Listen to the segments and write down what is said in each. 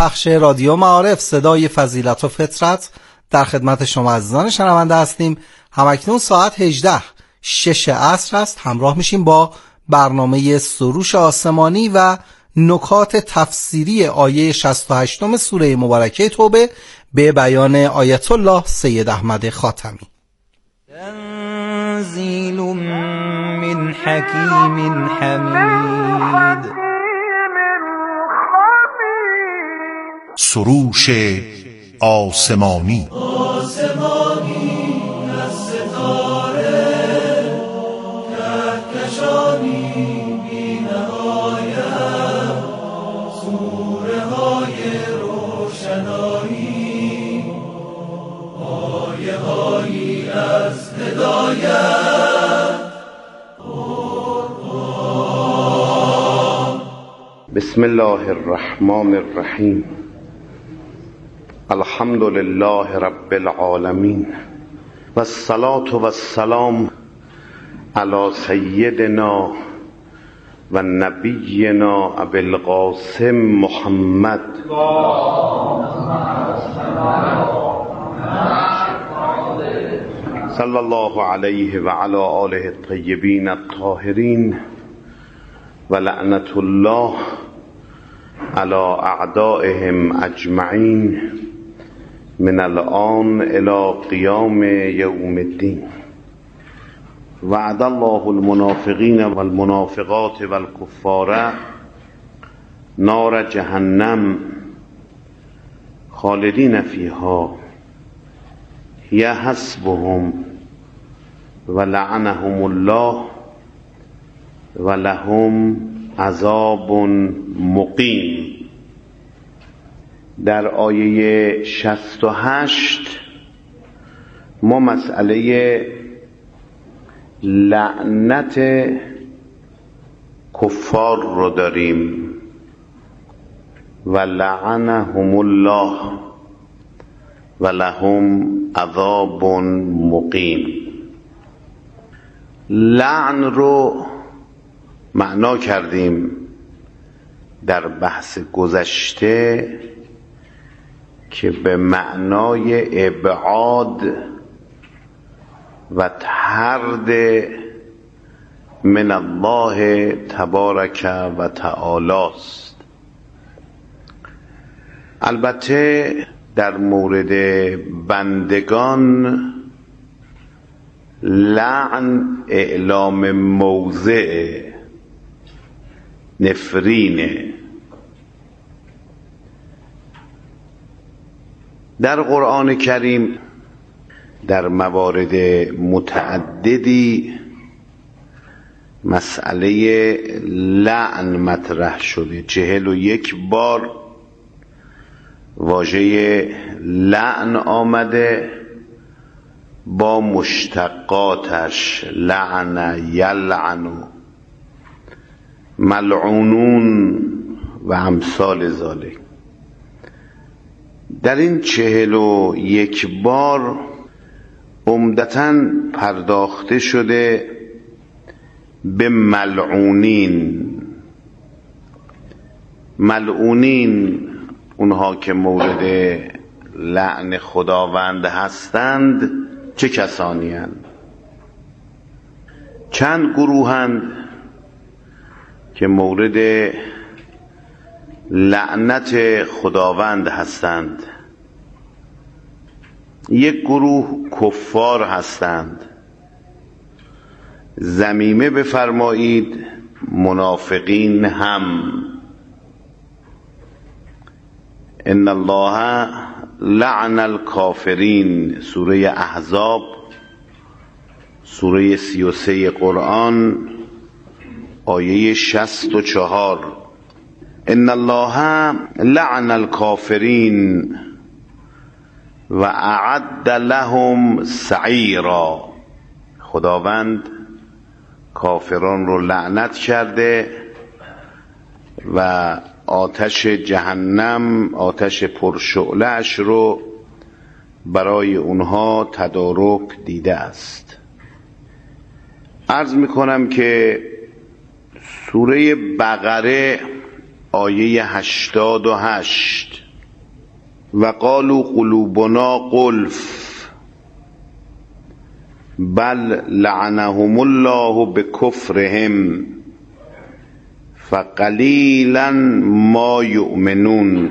پخش رادیو معارف صدای فضیلت و فطرت در خدمت شما عزیزان شنونده هستیم. همکنون ساعت 18:06 عصر است. همراه میشیم با برنامه سروش آسمانی و نکات تفسیری آیه 68 سوره مبارکه توبه به بیان آیت الله سید احمد خاتمی. تنزیل من حکیم حمید. سروش آسمانی از ستاره کهکشانی بی نهایت، سوره های روشنایی، آیه هایی از هدایت. بسم الله الرحمن الرحیم. الحمد لله رب العالمین و الصلاة و السلام علی سیدنا و نبینا ابی القاسم محمد صلی الله علیه و علی آله الطیبین الطاهرین و لعنت الله علی اعدائهم اجمعین من الان الى قیام یوم الدین. وعد الله المنافقین والمنافقات والکفار نار جهنم خالدین فیها هی حسبهم ولعنهم الله ولهم عذاب مقیم. در آیه 68 ما مسئله لعنت کفار رو داریم. و لعنهم الله و لهم عذاب مقیم. لعن رو معنا کردیم در بحث گذشته که به معنای ابعاد و طرد من الله تبارک و تعالی است. البته در مورد بندگان لعن اعلام موضع نفرینه. در قرآن کریم در موارد متعددی مسئله لعن مطرح شده. 41 بار واژه لعن آمده با مشتقاتش، لعن، یلعن، ملعونون و امثال ذالک. در این 41 بار عمدتاً پرداخته شده به ملعونین. ملعونین اونها که مورد لعن خداوند هستند چه کسانی هستند؟ چند گروهند که مورد لعنت خداوند هستند. یک گروه کفار هستند. ضمیمه بفرمایید منافقین هم. ان الله لعن الکافرین، سوره احزاب، سوره 33 قرآن، آیه 64. ان الله لعن الکافرین و اعد لهم سعیرا. خداوند کافران رو لعنت کرده و آتش جهنم، آتش پرشعله‌اش رو برای اونها تدارک دیده است. عرض میکنم که سوره بقره آیه 88 و قالوا قلوبنا غلف بل لعنهم الله بکفرهم فقلیلا ما یؤمنون.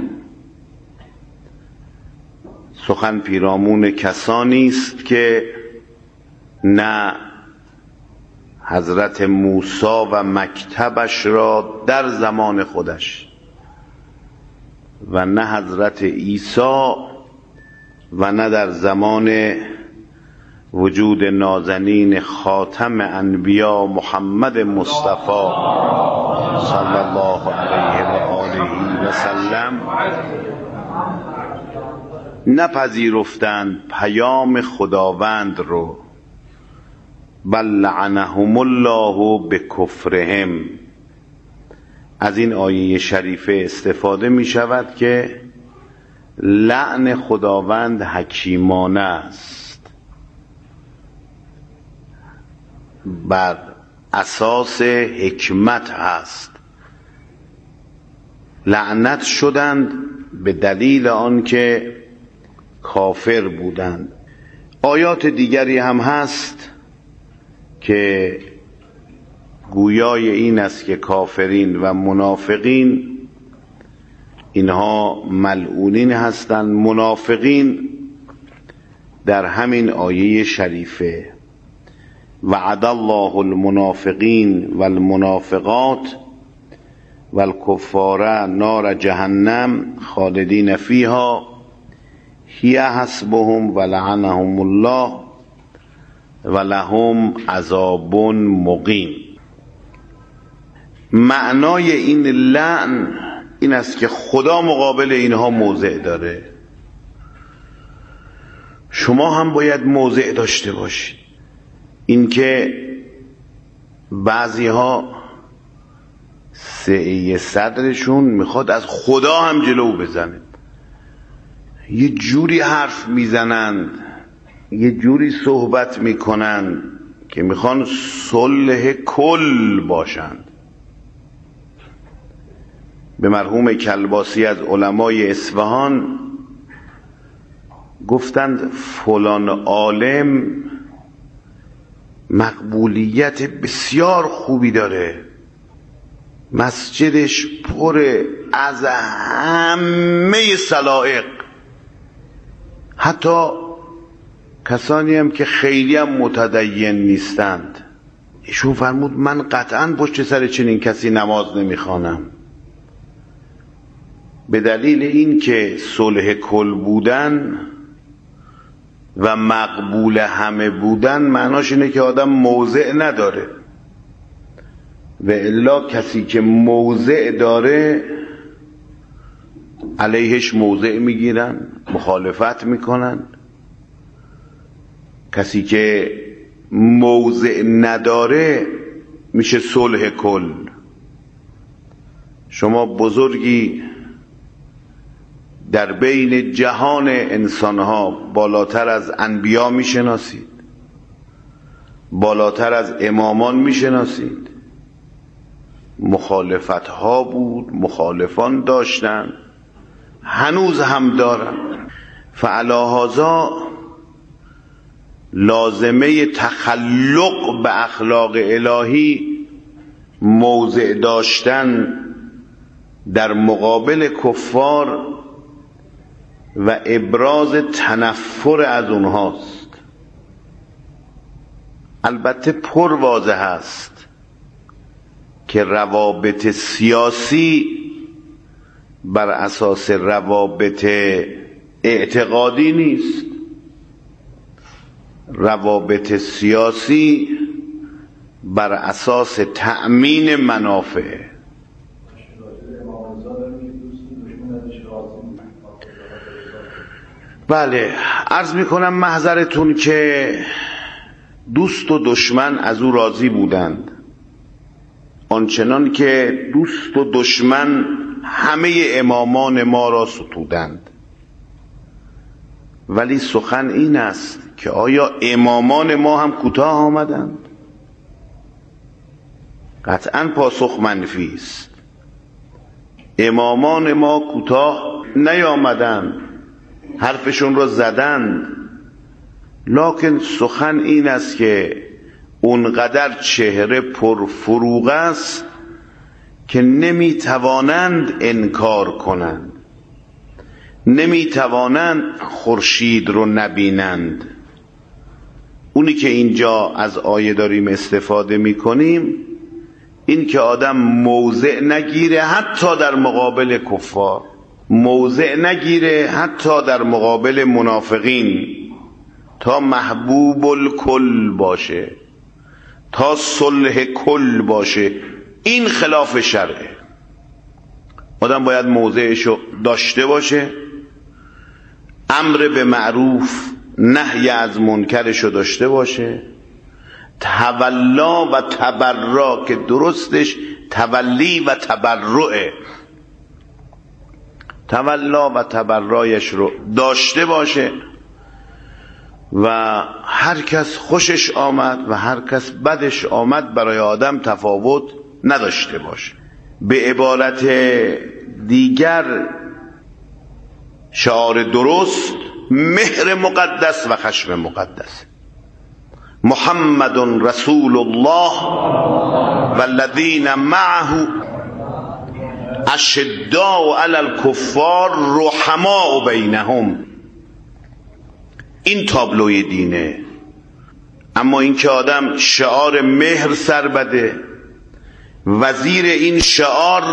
سخن پیرامون کسانی است که نه حضرت موسی و مکتبش را در زمان خودش و نه حضرت عیسی و نه در زمان وجود نازنین خاتم انبیا محمد مصطفی صلی الله علیه و آله و سلم نپذیرفتند پیام خداوند رو. بل لعنهم الله بکفرهم. از این آیه شریفه استفاده می شود که لعن خداوند حکیمانه است، بر اساس حکمت هست. لعنت شدند به دلیل آنکه کافر بودند. آیات دیگری هم هست که گویای این است که کافرین و منافقین اینها ملعونین هستند. منافقین در همین آیه شریفه وعد الله المنافقین والمنافقات والکفار نار جهنم خالدین فیها هی حسبهم ولعنهم الله ولهم عذاب مقیم. معنای این لعن این است که خدا مقابل اینها موضع داره. شما هم باید موضع داشته باشید. اینکه بعضی ها سعی صدرشون میخواد از خدا هم جلو بزنه، یه جوری حرف میزنند، یه جوری صحبت میکنند که میخوان صلح کل باشند. به مرحوم کلباسی از علمای اصفهان گفتند فلان عالم مقبولیت بسیار خوبی داره، مسجدش پر از همه سلائق، حتی کسانی هم که خیلی هم متدین نیستند. ایشون فرمود من قطعا پشت سر چنین کسی نماز نمیخوانم. به دلیل این که صلح کل بودن و مقبول همه بودن معناش اینه که آدم موضع نداره، و الا کسی که موضع داره علیهش موضع میگیرن، مخالفت میکنن. کسی که موضع نداره میشه صلح کل. شما بزرگی در بین جهان انسانها بالاتر از انبیا میشناسید، بالاتر از امامان میشناسید. مخالفت ها بود، مخالفان داشتن، هنوز هم دارن. فعلی هذا لازمه تخلق به اخلاق الهی موضع داشتن در مقابل کفار و ابراز تنفر از اونهاست. البته پر واضح است که روابط سیاسی بر اساس روابط اعتقادی نیست. روابط سیاسی بر اساس تأمین منافع. بله، عرض میکنم محضرتون که دوست و دشمن از او راضی بودند، آنچنان که دوست و دشمن همه امامان ما را ستودند. ولی سخن این است که آیا امامان ما هم کوتاه آمدند؟ قطعا پاسخ منفی است. امامان ما کوتاه نیامدند، حرفشون رو زدند، لکن سخن این است که اونقدر چهره پرفروغ است که نمیتوانند انکار کنند، نمیتوانند خورشید رو نبینند. اونی که اینجا از آیه داریم استفاده میکنیم این که آدم موضع نگیره حتی در مقابل کفار، موضع نگیره حتی در مقابل منافقین، تا محبوب الکل باشه، تا صلح کل باشه. این خلاف شرعه. آدم باید موضعشو داشته باشه، امر به معروف نهی از منکرشو داشته باشه، تولا و تبرع که درستش تولی و تبرعه، تولا و تبرعش رو داشته باشه و هر کس خوشش آمد و هر کس بدش آمد برای آدم تفاوت نداشته باشه. به عبارت دیگر شعار درست مهر مقدس و خشم مقدس. محمد رسول الله والذین معه اشداء علی الکفار رحماء بینهم. این تابلوی دینه. اما این که آدم شعار مهر سر بده، وزیر این شعار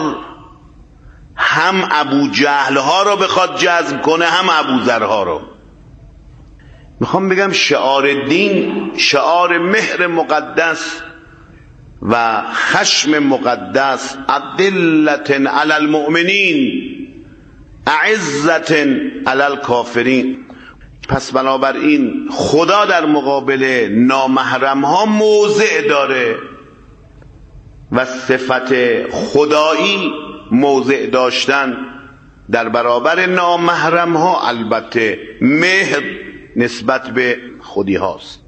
هم ابو جهل ها رو بخواد جذب کنه هم ابو ذر ها رو. میخوام بگم شعار دین شعار مهر مقدس و خشم مقدس، اذلة علی المؤمنین اعزة علی الکافرین. پس بنابراین خدا در مقابل نامحرم ها موضع داره و صفت خدایی موضع داشتن در برابر نامحرم ها البته مهر نسبت به خودی هاست.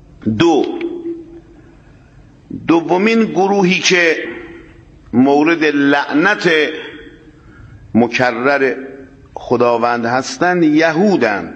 دومین گروهی که مورد لعنت مکرر خداوند هستند یهودند.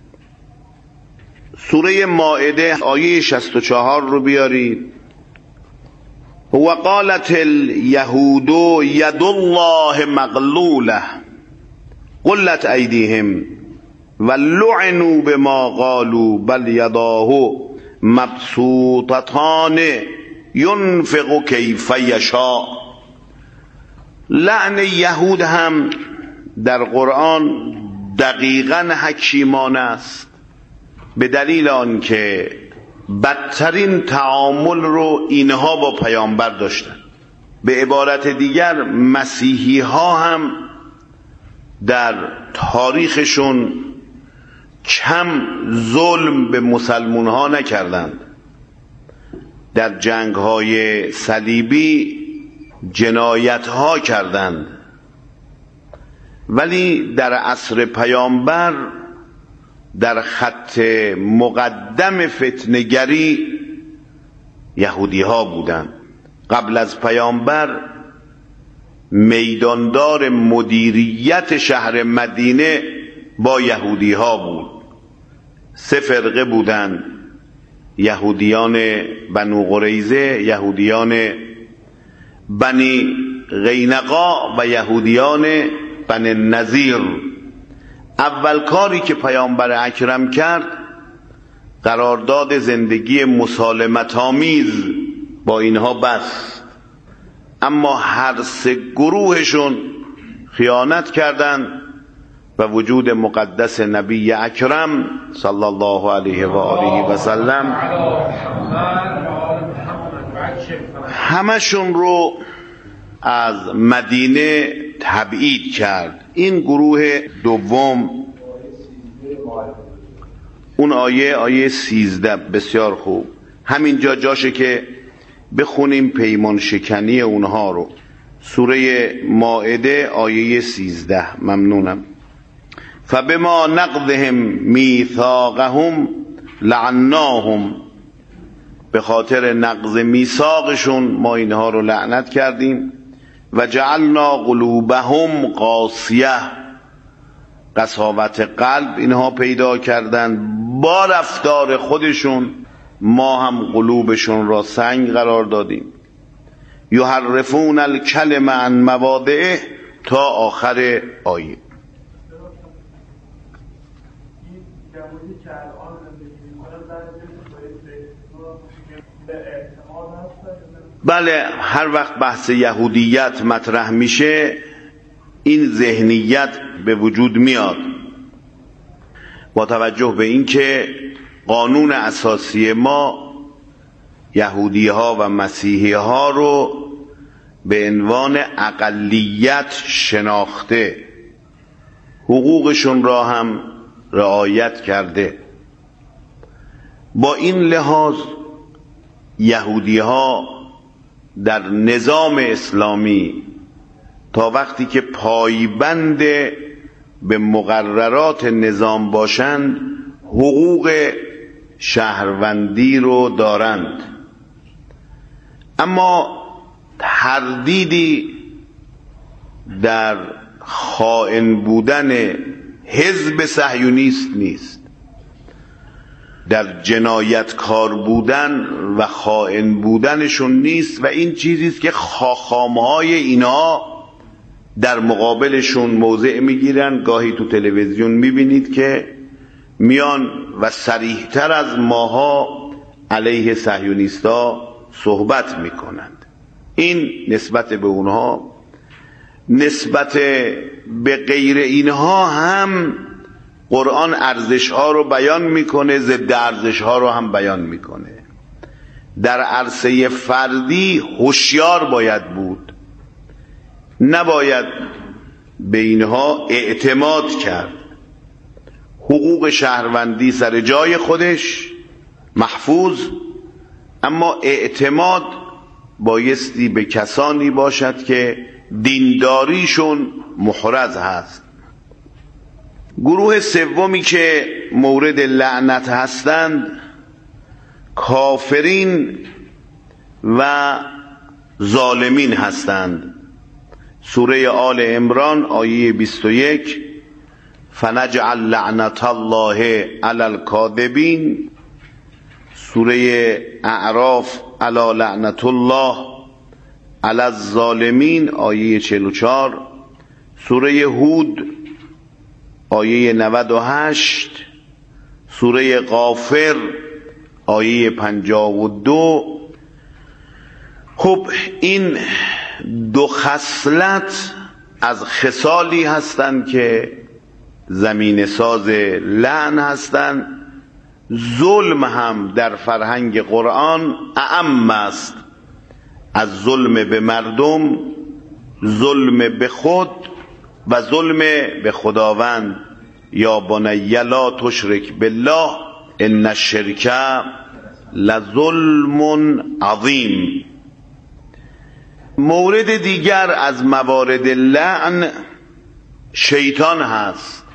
سوره مائده آیه 64 رو بیارید. و قالت الیهود ید الله مغلوله قلت ایدیهم و لعنوا بما قالوا بل یداه مبسوطتان ينفق کیف یشاء. لعن یهود هم در قرآن دقیقاً حکیمانه است، به دلیل آنکه بدترین تعامل رو اینها با پیامبر داشتن. به عبارت دیگر مسیحی ها هم در تاریخشون کم ظلم به مسلمون ها نکردند. در جنگ های صلیبی جنایت ها کردند، ولی در عصر پیامبر در خط مقدم فتنه‌گری یهودی ها بودند. قبل از پیامبر میداندار مدیریت شهر مدینه با یهودی ها بود. 3 فرقه بودند: یهودیان بنو قریظه، یهودیان بنی قینقاع و یهودیان بنی نضیر. اول کاری که پیامبر اکرم کرد قرارداد زندگی مسالمت آمیز با اینها بست، اما هر 3 گروهشون خیانت کردند و وجود مقدس نبی اکرم صلی الله علیه و آله و سلم همشون رو از مدینه تبعید کرد. این گروه دوم، اون آیه 13 بسیار خوب، همینجا جاشه که بخونیم پیمان شکنی اونها رو. سوره مائده آیه 13. ممنونم. فبما نقضهم میثاقهم لعناهم، به خاطر نقض میثاقشون ما اینها رو لعنت کردیم. و جعلنا قلوبهم قاسیه، قساوت قلب اینها پیدا کردن. با رفتار خودشون ما هم قلوبشون را سنگ قرار دادیم. یحرفون الکلم عن مواضعه تا آخر آیه. بله، هر وقت بحث یهودیت مطرح میشه این ذهنیت به وجود میاد، با توجه به اینکه قانون اساسی ما یهودی ها و مسیحی ها رو به عنوان اقلیت شناخته، حقوقشون را هم رعایت کرده. با این لحاظ یهودی ها در نظام اسلامی تا وقتی که پایبند به مقررات نظام باشند حقوق شهروندی رو دارند. اما تردیدی در خائن بودن حزب صهیونیست نیست، در جنایتکار بودن و خائن بودنشون نیست، و این چیزی است که خاخامهای اینها در مقابلشون موضع میگیرن. گاهی تو تلویزیون میبینید که میان و صریح‌تر از ماها علیه صهیونیستا صحبت میکنند. این نسبت به اونها. نسبت به غیر اینها هم قرآن ارزش‌ها رو بیان میکنه، ضد ارزش‌ها رو هم بیان میکنه. در عرصه فردی هوشیار باید بود، نباید به اینها اعتماد کرد. حقوق شهروندی سر جای خودش محفوظ، اما اعتماد بایستی به کسانی باشد که دینداریشون محرز هست. گروه سومی که مورد لعنت هستند کافرین و ظالمین هستند. سوره آل عمران آیه 21 فنجعل لعنت الله علی الکاذبین. سوره اعراف علی لعنت الله علی الظالمین آیه 44. سوره هود آیه 98. سوره غافر آیه 52. خب این دو خصلت از خصالی هستند که زمین ساز لعن هستند. ظلم هم در فرهنگ قرآن اعم است از ظلم به مردم، ظلم به خود و ظلم به خداوند. یا بنی لا تشرک بالله ان الشرک لظلم عظیم. مورد دیگر از موارد لعن شیطان هست.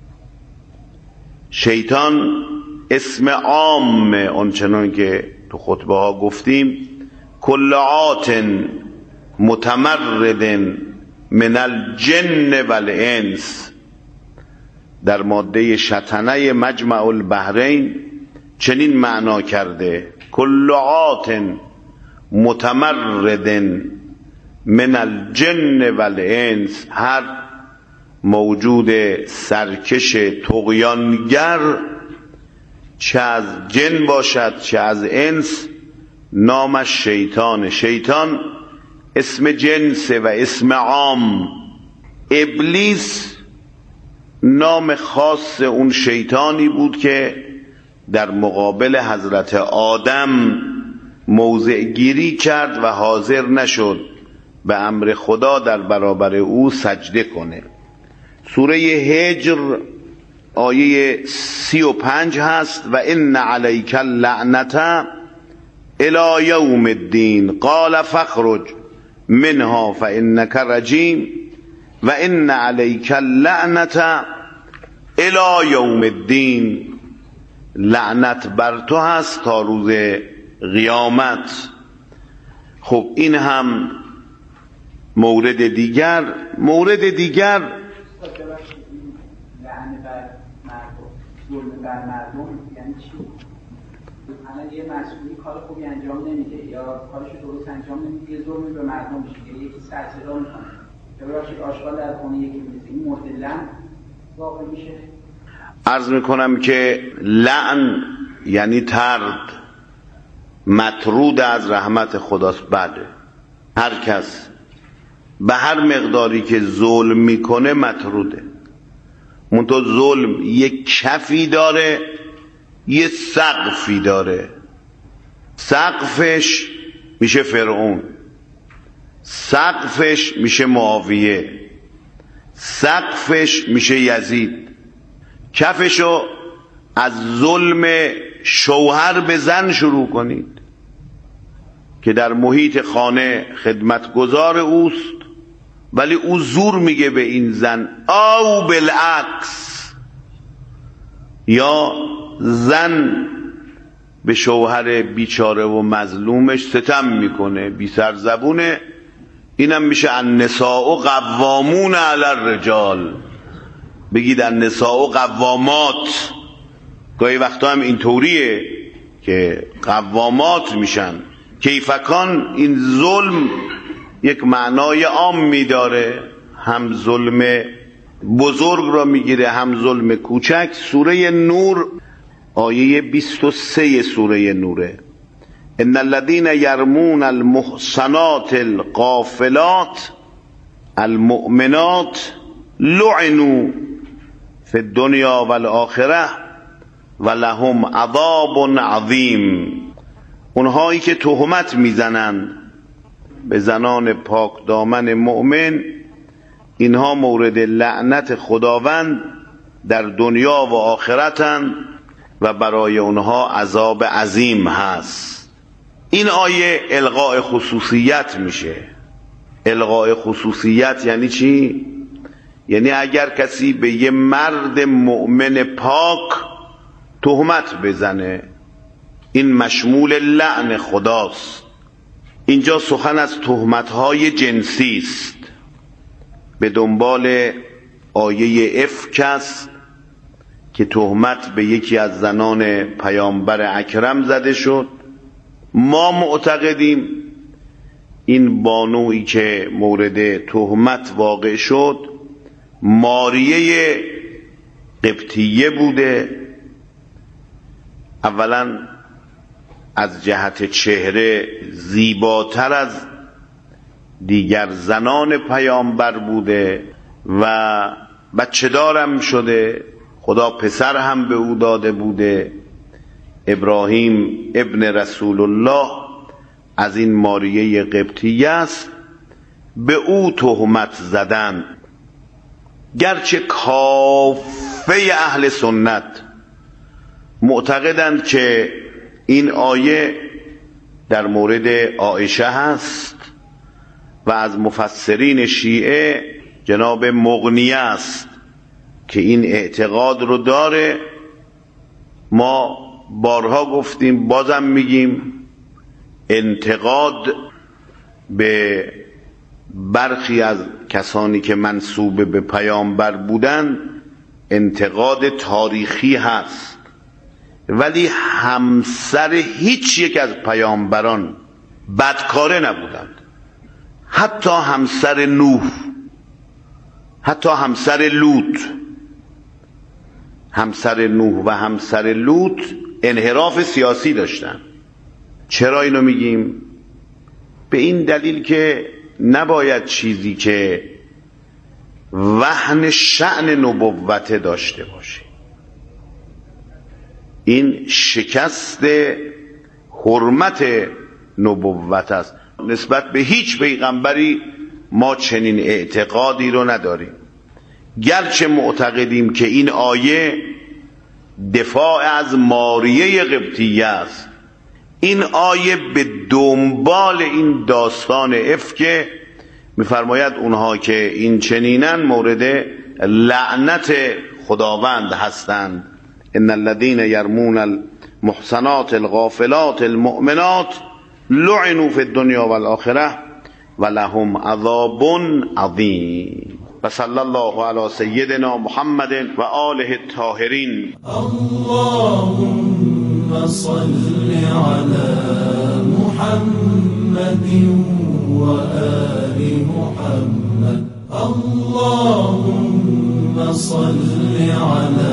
شیطان اسم عام آنچنان که تو خطبه ها گفتیم کل عات متمرد من الجن والانس. در ماده شطنه مجمع البحرین چنین معنا کرده کل عات متمرد من الجن والانس. هر موجود سرکش طغیانگر چه از جن باشد چه از انس نامش شیطان. شیطان اسم جنس و اسم عام. ابلیس نام خاص اون شیطانی بود که در مقابل حضرت آدم موضع گیری کرد و حاضر نشد به امر خدا در برابر او سجده کنه. سوره هجر آیه 35 هست و ان علیک اللعنة الی یوم الدین قال فاخرج منها فانک رجیم و ان علیک اللعنة الی یوم الدین. لعنت بر تو هست تا روز قیامت. خب این هم مورد دیگر. مردم، ظلم بر مردم یعنی چی؟ الان یه مسئولی کار خوبی انجام نمیده یا کارش درست انجام نمیده، یه ظلمی به مردم میشه، یکی سرصدا میکنه یا برای آشغال در خونه یکی میزه، این مورد لعن واقع میشه؟ عرض میکنم که لعن یعنی طرد، مطرود از رحمت خداست. بله، هر کس به هر مقداری که ظلم میکنه مطروده. منتها ظلم یک کفی داره، یه سقفی داره. سقفش میشه فرعون، سقفش میشه معاویه، سقفش میشه یزید. کفشو از ظلم شوهر به زن شروع کنید که در محیط خانه خدمتگزار اوست ولی او زور میگه به این زن، او بالعکس، یا زن به شوهر بیچاره و مظلومش ستم میکنه، بی سرزبونه. اینم میشه النساء قوامون علی الرجال. بگید النساء قوامات. گاهی وقتا هم اینطوریه که قوامات میشن. کیفکان این ظلم یک معنای عامی داره، هم ظلم بزرگ را میگیره هم ظلم کوچک. سوره نور آیه 23 سوره نوره: ان الذين يرمون المحصنات الغافلات المؤمنات لعنوا في الدنيا والآخرة ولهم عذاب عظیم. اونهایی که تهمت میزنند به زنان پاک دامن مؤمن، اینها مورد لعنت خداوند در دنیا و آخرتند و برای اونها عذاب عظیم هست. این آیه الغاء خصوصیت میشه. الغاء خصوصیت یعنی چی؟ یعنی اگر کسی به یه مرد مؤمن پاک تهمت بزنه، این مشمول لعن خداست. اینجا سخن از تهمت‌های جنسی است. به دنبال آیه افک است که تهمت به یکی از زنان پیامبر اکرم زده شد. ما معتقدیم این بانویی که مورد تهمت واقع شد ماریه قبطیه بوده. اولا از جهت چهره زیباتر از دیگر زنان پیامبر بوده و بچه دارم شده. خدا پسر هم به او داده بوده. ابراهیم ابن رسول الله از این ماریه قبطیه است. به او تهمت زدن، گرچه کافه اهل سنت معتقدند که این آیه در مورد عایشه هست و از مفسرین شیعه جناب مغنیه است که این اعتقاد رو داره. ما بارها گفتیم، بازم میگیم، انتقاد به برخی از کسانی که منسوب به پیامبر بودن انتقاد تاریخی هست، ولی همسر هیچ یک از پیامبران بدکاره نبودند. حتی همسر نوح، حتی همسر لوط، همسر نوح و همسر لوط انحراف سیاسی داشتن. چرا اینو میگیم؟ به این دلیل که نباید چیزی که وهن شأن نبوت داشته باشه. این شکست حرمت نبوت است. نسبت به هیچ پیغمبری ما چنین اعتقادی رو نداریم، گرچه معتقدیم که این آیه دفاع از ماریه قبطیه است. این آیه به دنبال این داستان افک میفرماید اونها که این چنینن مورد لعنت خداوند هستند. ان الذين يرمون المحصنات الغافلات المؤمنات لعنوا في الدنيا والآخرة ولهم عذاب عظیم. و صلی الله علی سیدنا محمد و آله الطاهرین. اللهم صل علی محمد و آل محمد. اللهم صل علی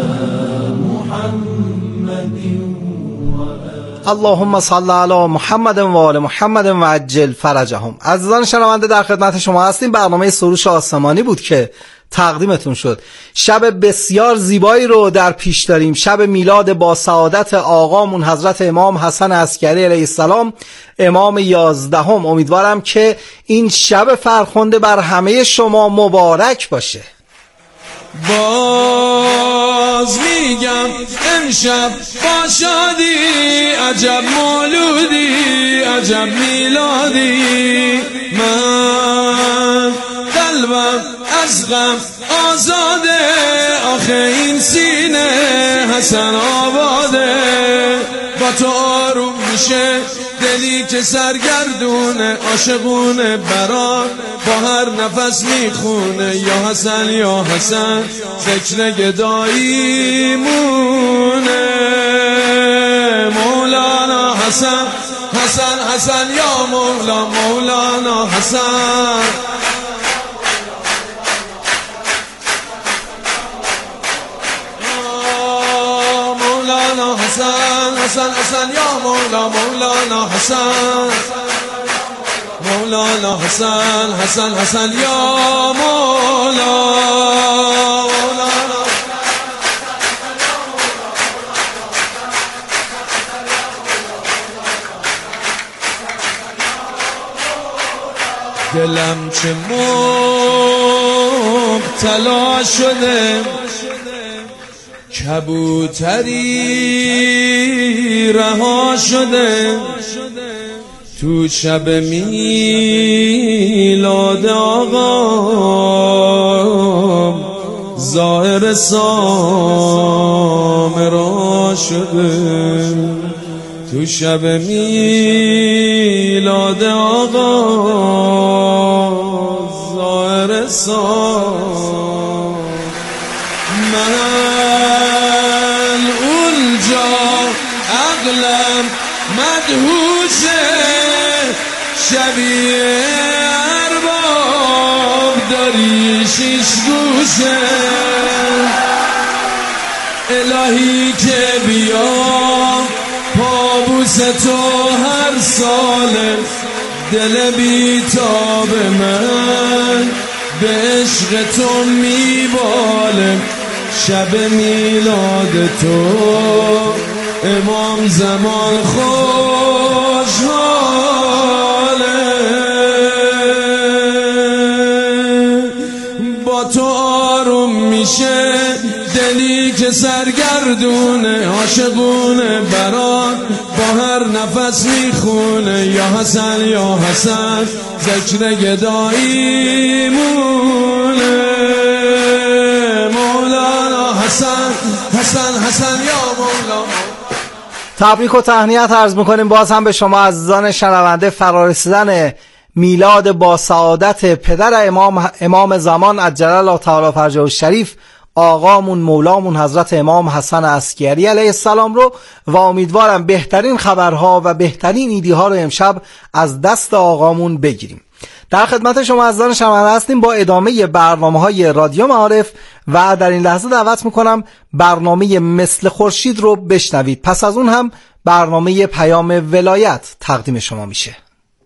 محمد اللهم صل علی محمد و آل محمد و عجل فرجهم. عزیزان شنونده در خدمت شما هستیم. برنامه سروش آسمانی بود که تقدیمتون شد. شب بسیار زیبایی رو در پیش داریم، شب میلاد با سعادت آقامون حضرت امام حسن عسکری علیه السلام، امام 11. امیدوارم که این شب فرخنده بر همه شما مبارک باشه. باز میگم امشب با شادی، عجب مولودی، عجب میلادی، من قلبم از غم آزاده، آخه این سینه حسن آباده، با تو آروم میشه دلی که سرگردونه، عاشقونه برات با هر نفس میخونه، یا حسن یا حسن ذکر گدایی مونه، مولانا حسن حسن حسن یا مولا مولانا حسن. مولانا حسن حسن حسن یا مولا مولانا حسن، مولانا حسن حسن حسن یا مولا مولانا. دلم چه مبتلا شده، کبوتری رها شده، تو شب میلاد آقا ظاهر سامرا شده، تو شب میلاد آقا ظاهر سامرا. من اونجا عقلم مدهوشه، شبیه ارباب داری شیش گوشه، الهی که بیا پابوس تو هر ساله، دل بیتاب من به عشق تو میباله، شب میلاد تو امام زمان خوشحاله، با تو آروم میشه دلی که سرگردونه، عاشقونه برات با هر نفس میخونه، یا حسن یا حسن ذکر گدایی مونه، مولانا حسن حسن حسن یا مولا. تبریک و تهنیت عرض میکنیم باز هم به شما عزیزان شنونده. فرارسیدن میلاد با سعادت پدر امام زمان عجل الله تعالی فرجه الشریف، آقامون مولامون حضرت امام حسن عسکری علیه السلام رو، و امیدوارم بهترین خبرها و بهترین ایدیها رو امشب از دست آقامون بگیریم. در خدمت شما عزیزان شنونده هستیم با ادامه برنامه‌های رادیو معارف، و در این لحظه دعوت میکنم برنامه مثل خورشید رو بشنوید. پس از اون هم برنامه پیام ولایت تقدیم شما میشه.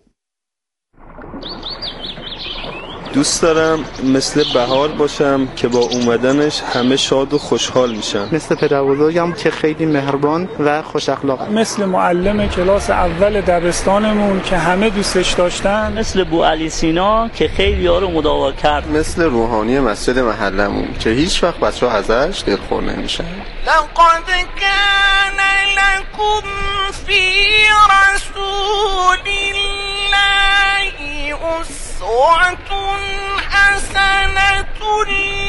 دوست دارم مثل بهار باشم که با اومدنش همه شاد و خوشحال میشن. مثل پدربزرگم که خیلی مهربان و خوش اخلاق. مثل معلم کلاس اول دبستانمون که همه دوستش داشتن. مثل بو علی سینا که خیلی ها رو مداوا کرد. مثل روحانی مسجد محلمون که هیچ وقت بچه‌ها ازش دلخور نمیشن. لقد كان لكم في رسول الله أسوة حسنة